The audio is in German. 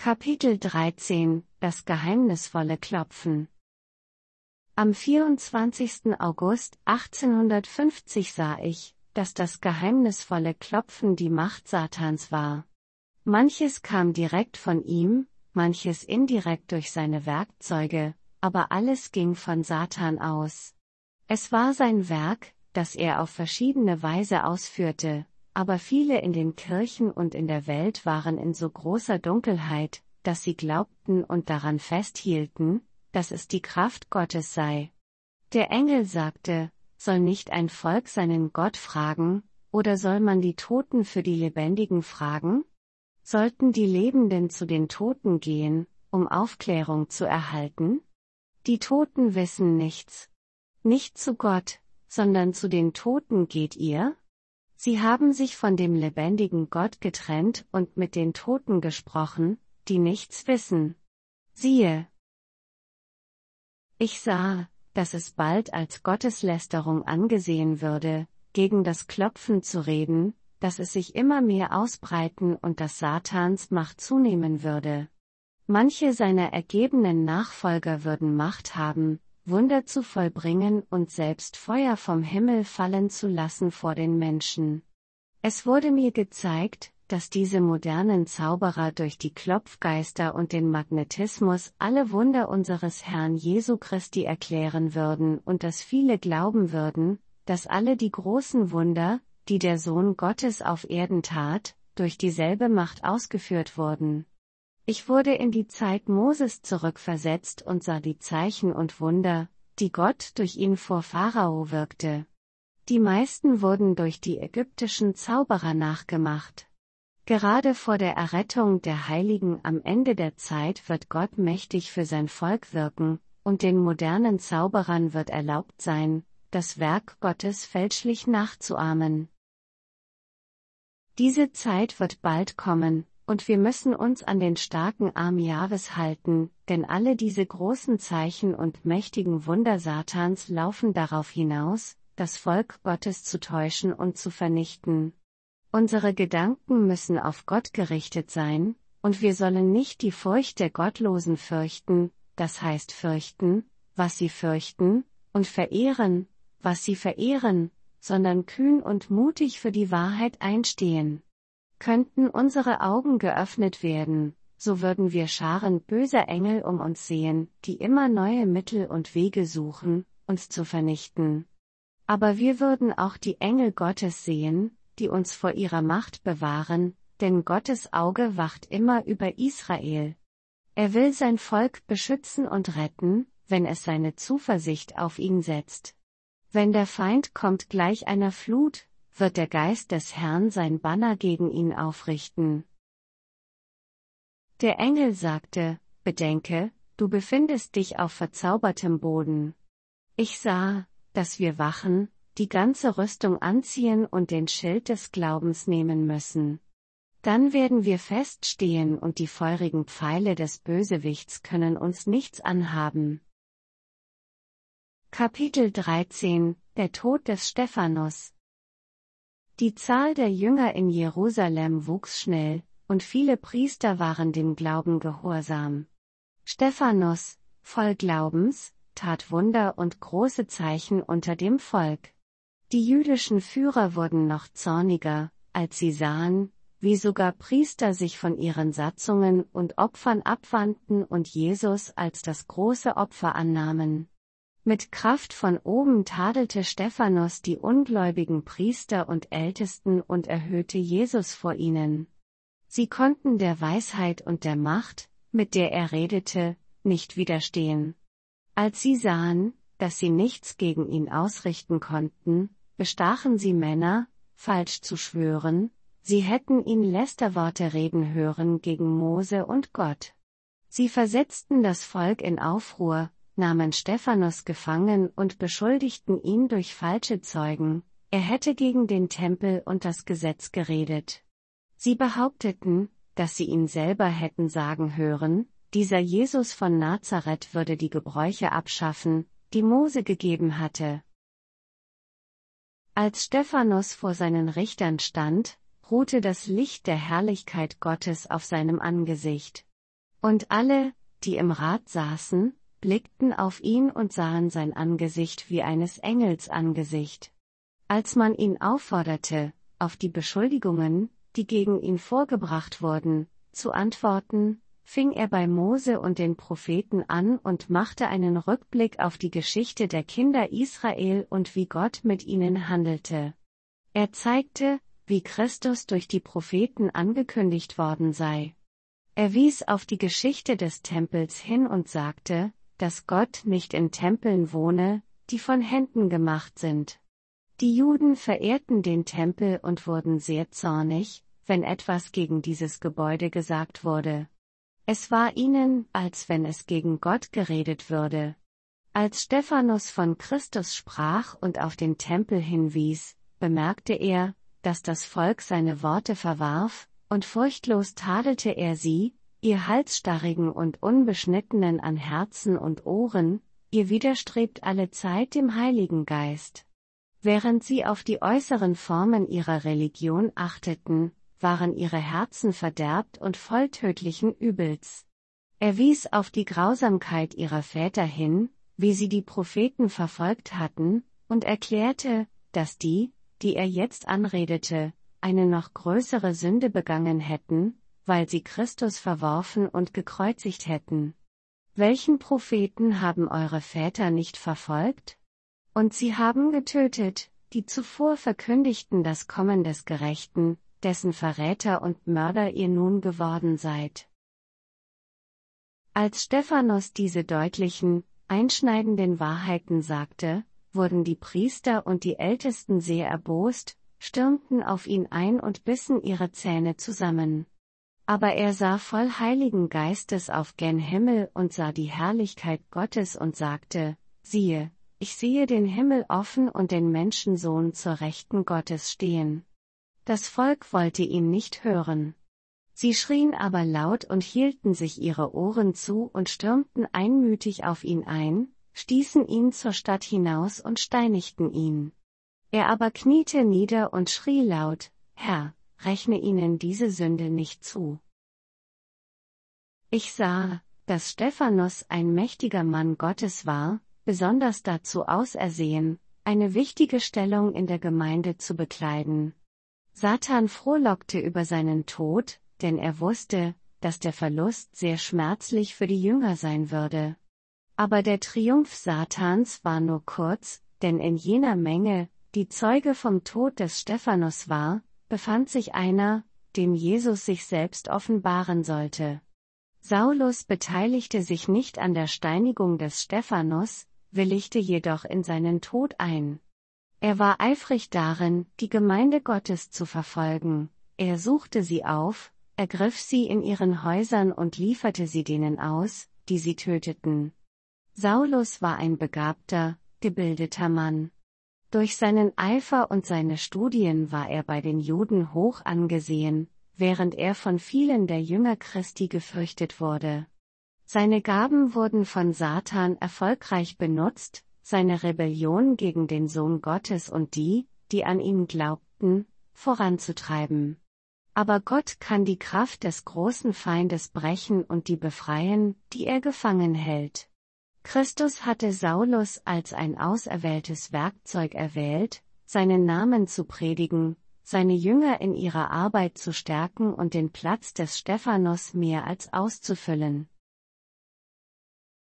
Kapitel 13 – Das geheimnisvolle Klopfen. Am 24. August 1850 sah ich, dass das geheimnisvolle Klopfen die Macht Satans war. Manches kam direkt von ihm, manches indirekt durch seine Werkzeuge, aber alles ging von Satan aus. Es war sein Werk, das er auf verschiedene Weise ausführte, aber viele in den Kirchen und in der Welt waren in so großer Dunkelheit, dass sie glaubten und daran festhielten, dass es die Kraft Gottes sei. Der Engel sagte, soll nicht ein Volk seinen Gott fragen, oder soll man die Toten für die Lebendigen fragen? Sollten die Lebenden zu den Toten gehen, um Aufklärung zu erhalten? Die Toten wissen nichts. Nicht zu Gott, sondern zu den Toten geht ihr? Sie haben sich von dem lebendigen Gott getrennt und mit den Toten gesprochen, die nichts wissen. Siehe! Ich sah, dass es bald als Gotteslästerung angesehen würde, gegen das Klopfen zu reden, dass es sich immer mehr ausbreiten und dass Satans Macht zunehmen würde. Manche seiner ergebenen Nachfolger würden Macht haben, Wunder zu vollbringen und selbst Feuer vom Himmel fallen zu lassen vor den Menschen. Es wurde mir gezeigt, dass diese modernen Zauberer durch die Klopfgeister und den Magnetismus alle Wunder unseres Herrn Jesu Christi erklären würden und dass viele glauben würden, dass alle die großen Wunder, die der Sohn Gottes auf Erden tat, durch dieselbe Macht ausgeführt wurden. Ich wurde in die Zeit Moses zurückversetzt und sah die Zeichen und Wunder, die Gott durch ihn vor Pharao wirkte. Die meisten wurden durch die ägyptischen Zauberer nachgemacht. Gerade vor der Errettung der Heiligen am Ende der Zeit wird Gott mächtig für sein Volk wirken, und den modernen Zauberern wird erlaubt sein, das Werk Gottes fälschlich nachzuahmen. Diese Zeit wird bald kommen, und wir müssen uns an den starken Arm Jahwes halten, denn alle diese großen Zeichen und mächtigen Wunder Satans laufen darauf hinaus, das Volk Gottes zu täuschen und zu vernichten. Unsere Gedanken müssen auf Gott gerichtet sein, und wir sollen nicht die Furcht der Gottlosen fürchten, das heißt fürchten, was sie fürchten, und verehren, was sie verehren, sondern kühn und mutig für die Wahrheit einstehen. Könnten unsere Augen geöffnet werden, so würden wir Scharen böser Engel um uns sehen, die immer neue Mittel und Wege suchen, uns zu vernichten. Aber wir würden auch die Engel Gottes sehen, die uns vor ihrer Macht bewahren, denn Gottes Auge wacht immer über Israel. Er will sein Volk beschützen und retten, wenn es seine Zuversicht auf ihn setzt. Wenn der Feind kommt gleich einer Flut, wird der Geist des Herrn sein Banner gegen ihn aufrichten. Der Engel sagte, bedenke, du befindest dich auf verzaubertem Boden. Ich sah, dass wir wachen, die ganze Rüstung anziehen und den Schild des Glaubens nehmen müssen. Dann werden wir feststehen und die feurigen Pfeile des Bösewichts können uns nichts anhaben. Kapitel 13 – Der Tod des Stephanus. Die Zahl der Jünger in Jerusalem wuchs schnell, und viele Priester waren dem Glauben gehorsam. Stephanus, voll Glaubens, tat Wunder und große Zeichen unter dem Volk. Die jüdischen Führer wurden noch zorniger, als sie sahen, wie sogar Priester sich von ihren Satzungen und Opfern abwandten und Jesus als das große Opfer annahmen. Mit Kraft von oben tadelte Stephanus die ungläubigen Priester und Ältesten und erhöhte Jesus vor ihnen. Sie konnten der Weisheit und der Macht, mit der er redete, nicht widerstehen. Als sie sahen, dass sie nichts gegen ihn ausrichten konnten, bestachen sie Männer, falsch zu schwören, sie hätten ihn Lästerworte reden hören gegen Mose und Gott. Sie versetzten das Volk in Aufruhr, nahmen Stephanus gefangen und beschuldigten ihn durch falsche Zeugen, er hätte gegen den Tempel und das Gesetz geredet. Sie behaupteten, dass sie ihn selber hätten sagen hören, dieser Jesus von Nazareth würde die Gebräuche abschaffen, die Mose gegeben hatte. Als Stephanus vor seinen Richtern stand, ruhte das Licht der Herrlichkeit Gottes auf seinem Angesicht. Und alle, die im Rat saßen, blickten auf ihn und sahen sein Angesicht wie eines Engels Angesicht. Als man ihn aufforderte, auf die Beschuldigungen, die gegen ihn vorgebracht wurden, zu antworten, fing er bei Mose und den Propheten an und machte einen Rückblick auf die Geschichte der Kinder Israel und wie Gott mit ihnen handelte. Er zeigte, wie Christus durch die Propheten angekündigt worden sei. Er wies auf die Geschichte des Tempels hin und sagte, dass Gott nicht in Tempeln wohne, die von Händen gemacht sind. Die Juden verehrten den Tempel und wurden sehr zornig, wenn etwas gegen dieses Gebäude gesagt wurde. Es war ihnen, als wenn es gegen Gott geredet würde. Als Stephanus von Christus sprach und auf den Tempel hinwies, bemerkte er, dass das Volk seine Worte verwarf, und furchtlos tadelte er sie, ihr Halsstarrigen und Unbeschnittenen an Herzen und Ohren, ihr widerstrebt allezeit dem Heiligen Geist. Während sie auf die äußeren Formen ihrer Religion achteten, waren ihre Herzen verderbt und voll tödlichen Übels. Er wies auf die Grausamkeit ihrer Väter hin, wie sie die Propheten verfolgt hatten, und erklärte, dass die er jetzt anredete, eine noch größere Sünde begangen hätten, weil sie Christus verworfen und gekreuzigt hätten. Welchen Propheten haben eure Väter nicht verfolgt? Und sie haben getötet, die zuvor verkündigten das Kommen des Gerechten, dessen Verräter und Mörder ihr nun geworden seid. Als Stephanus diese deutlichen, einschneidenden Wahrheiten sagte, wurden die Priester und die Ältesten sehr erbost, stürmten auf ihn ein und bissen ihre Zähne zusammen. Aber er sah voll Heiligen Geistes auf gen Himmel und sah die Herrlichkeit Gottes und sagte, siehe, ich sehe den Himmel offen und den Menschensohn zur Rechten Gottes stehen. Das Volk wollte ihn nicht hören. Sie schrien aber laut und hielten sich ihre Ohren zu und stürmten einmütig auf ihn ein, stießen ihn zur Stadt hinaus und steinigten ihn. Er aber kniete nieder und schrie laut, Herr, rechne ihnen diese Sünde nicht zu. Ich sah, dass Stephanus ein mächtiger Mann Gottes war, besonders dazu ausersehen, eine wichtige Stellung in der Gemeinde zu bekleiden. Satan frohlockte über seinen Tod, denn er wusste, dass der Verlust sehr schmerzlich für die Jünger sein würde. Aber der Triumph Satans war nur kurz, denn in jener Menge, die Zeuge vom Tod des Stephanus war, befand sich einer, dem Jesus sich selbst offenbaren sollte. Saulus beteiligte sich nicht an der Steinigung des Stephanus, willigte jedoch in seinen Tod ein. Er war eifrig darin, die Gemeinde Gottes zu verfolgen. Er suchte sie auf, ergriff sie in ihren Häusern und lieferte sie denen aus, die sie töteten. Saulus war ein begabter, gebildeter Mann. Durch seinen Eifer und seine Studien war er bei den Juden hoch angesehen, während er von vielen der Jünger Christi gefürchtet wurde. Seine Gaben wurden von Satan erfolgreich benutzt, seine Rebellion gegen den Sohn Gottes und die an ihn glaubten, voranzutreiben. Aber Gott kann die Kraft des großen Feindes brechen und die befreien, die er gefangen hält. Christus hatte Saulus als ein auserwähltes Werkzeug erwählt, seinen Namen zu predigen, seine Jünger in ihrer Arbeit zu stärken und den Platz des Stephanus mehr als auszufüllen.